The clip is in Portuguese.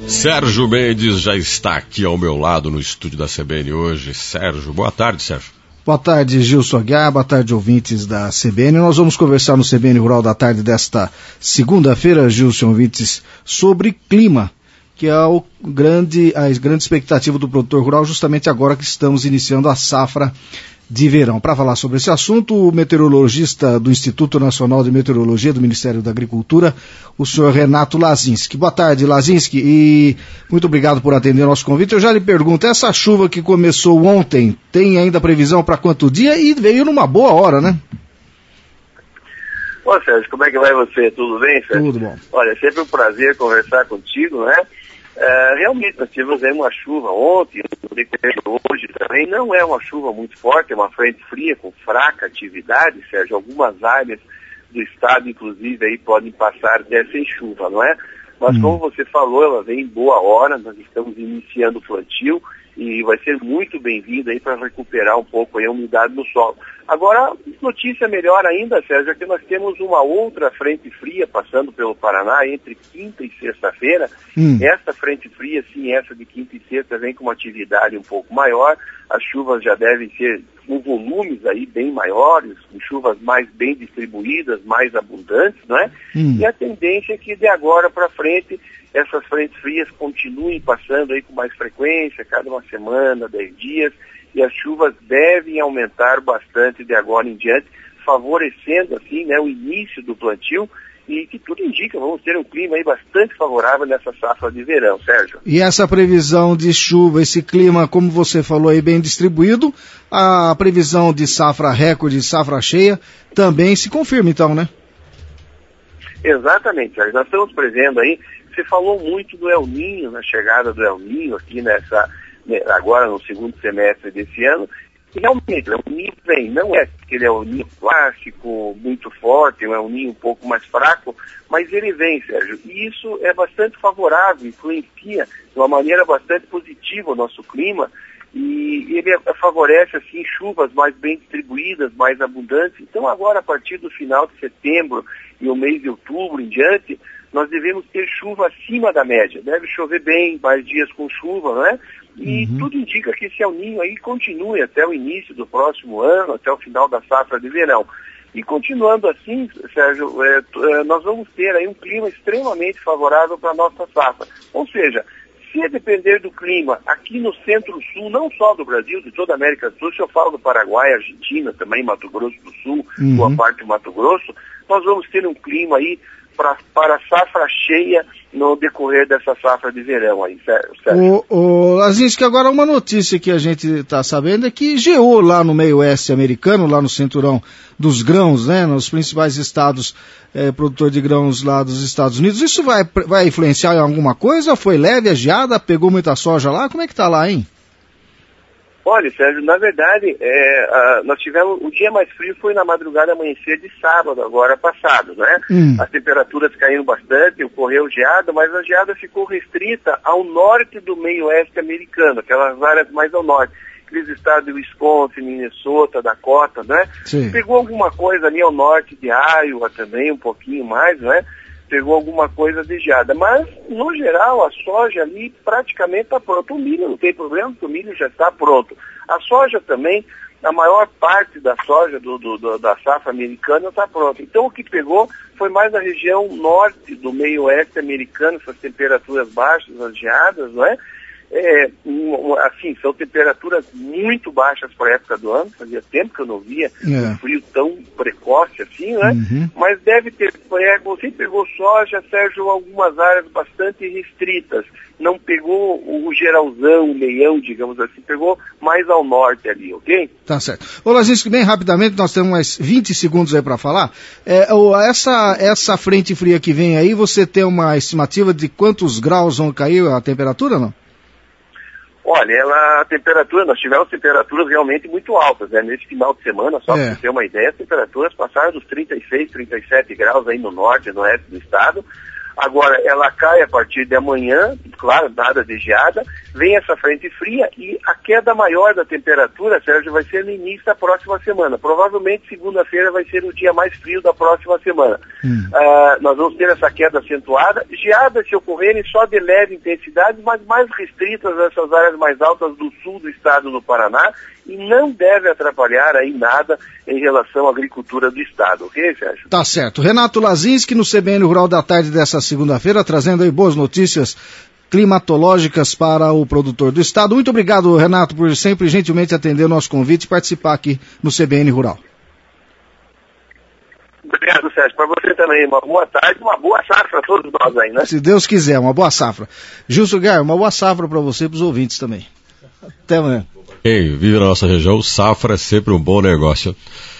Sérgio Mendes já está aqui ao meu lado no estúdio da CBN hoje. Sérgio, boa tarde, Sérgio. Boa tarde, Gilson Aguiar, boa tarde, ouvintes da CBN. Nós vamos conversar no CBN Rural da tarde desta segunda-feira, Gilson, ouvintes, sobre clima, que é a grande expectativa do produtor rural, justamente agora que estamos iniciando a safra de verão. Para falar sobre esse assunto, o meteorologista do Instituto Nacional de Meteorologia do Ministério da Agricultura, o senhor Renato Lazinski. Boa tarde, Lazinski, e muito obrigado por atender nosso convite. Eu já lhe pergunto, essa chuva que começou ontem, tem ainda previsão para quanto dia? E veio numa boa hora, né? Ô Sérgio, como é que vai você? Tudo bem, Sérgio? Tudo bom. Olha, é sempre um prazer conversar contigo, né? Realmente, nós tivemos aí uma chuva ontem, hoje também, não é uma chuva muito forte, é uma frente fria com fraca atividade, Sérgio. Algumas áreas do estado, inclusive, aí podem passar sem chuva, não é? Mas como você falou, ela vem em boa hora, nós estamos iniciando o plantio e vai ser muito bem-vinda aí para recuperar um pouco aí a umidade no solo. Agora, notícia melhor ainda, Sérgio, é que nós temos uma outra frente fria passando pelo Paraná entre quinta e sexta-feira. Essa frente fria, sim, essa de quinta e sexta, vem com uma atividade um pouco maior. As chuvas já devem ser com volumes aí bem maiores, com chuvas mais bem distribuídas, mais abundantes, não é? E a tendência é que de agora para frente essas frentes frias continuem passando aí com mais frequência, cada uma semana, 10 dias, e as chuvas devem aumentar bastante de agora em diante, favorecendo assim, né, o início do plantio, e que tudo indica, vamos ter um clima aí bastante favorável nessa safra de verão, Sérgio. E essa previsão de chuva, esse clima, como você falou aí, bem distribuído, a previsão de safra recorde, safra cheia, também se confirma então, né? Exatamente, Sérgio. Nós estamos prevendo aí, você falou muito do El Niño, na chegada do El Niño aqui agora no segundo semestre desse ano. E realmente, o El Niño vem, não é aquele El Niño clássico, muito forte, é um El Niño um pouco mais fraco, mas ele vem, Sérgio. E isso é bastante favorável, influencia de uma maneira bastante positiva o nosso clima, e ele favorece assim chuvas mais bem distribuídas, mais abundantes. Então agora, a partir do final de setembro e o mês de outubro em diante, nós devemos ter chuva acima da média. Deve chover bem, mais dias com chuva, não é? E tudo indica que esse El Niño aí continue até o início do próximo ano, até o final da safra de verão. E continuando assim, Sérgio, nós vamos ter aí um clima extremamente favorável para a nossa safra. Ou seja, se depender do clima aqui no centro-sul, não só do Brasil, de toda a América do Sul, se eu falo do Paraguai, Argentina, também Mato Grosso do Sul, boa parte do Mato Grosso, nós vamos ter um clima aí para a safra cheia no decorrer dessa safra de verão aí, Sérgio. Lazinski, agora uma notícia que a gente está sabendo é que geou lá no meio oeste americano, lá no cinturão dos grãos, né, nos principais estados produtor de grãos lá dos Estados Unidos. Isso vai influenciar em alguma coisa? Foi leve a geada? Pegou muita soja lá? Como é que tá lá, hein? Olha, Sérgio, na verdade, nós tivemos, o dia mais frio foi na madrugada amanhecer de sábado, agora passado, né? As temperaturas caíram bastante, ocorreu geada, mas a geada ficou restrita ao norte do meio oeste americano, aquelas áreas mais ao norte, aqueles estados de Wisconsin, Minnesota, Dakota, né? Sim. Pegou alguma coisa ali ao norte de Iowa também, um pouquinho mais, né? Pegou alguma coisa de geada, mas no geral a soja ali praticamente está pronta. O milho não tem problema, porque o milho já está pronto. A soja também, a maior parte da soja da safra americana está pronta. Então o que pegou foi mais a região norte do meio oeste americano, essas temperaturas baixas, as geadas, não é? Assim, são temperaturas muito baixas para a época do ano, fazia tempo que eu não via um frio tão precoce assim, né? Mas deve ter, você pegou soja, Sérgio, algumas áreas bastante restritas, não pegou o geralzão, o meião, digamos assim, pegou mais ao norte ali, ok? Tá certo. Ô Lazinski, bem rapidamente, nós temos mais 20 segundos aí para falar. Essa frente fria que vem aí, você tem uma estimativa de quantos graus vão cair a temperatura, não? Olha, a temperatura, nós tivemos temperaturas realmente muito altas, né? Nesse final de semana, só para você ter uma ideia, as temperaturas passaram dos 36, 37 graus aí no norte e no oeste do estado. Agora, ela cai a partir de amanhã, claro, nada de geada, vem essa frente fria e a queda maior da temperatura, Sérgio, vai ser no início da próxima semana. Provavelmente segunda-feira vai ser o dia mais frio da próxima semana. Nós vamos ter essa queda acentuada, geadas se ocorrerem só de leve intensidade, mas mais restritas nessas áreas mais altas do sul do estado do Paraná, e não deve atrapalhar aí nada em relação à agricultura do estado, ok, Sérgio? Tá certo. Renato Lazinski no CBN Rural da Tarde dessa segunda-feira, trazendo aí boas notícias climatológicas para o produtor do estado. Muito obrigado, Renato, por sempre gentilmente atender o nosso convite e participar aqui no CBN Rural. Obrigado, Sérgio. Para você também, uma boa tarde, uma boa safra a todos nós aí, né? Se Deus quiser, uma boa safra. Gilson Gar, uma boa safra para você e para os ouvintes também. Até amanhã. Quem vive na nossa região, safra é sempre um bom negócio.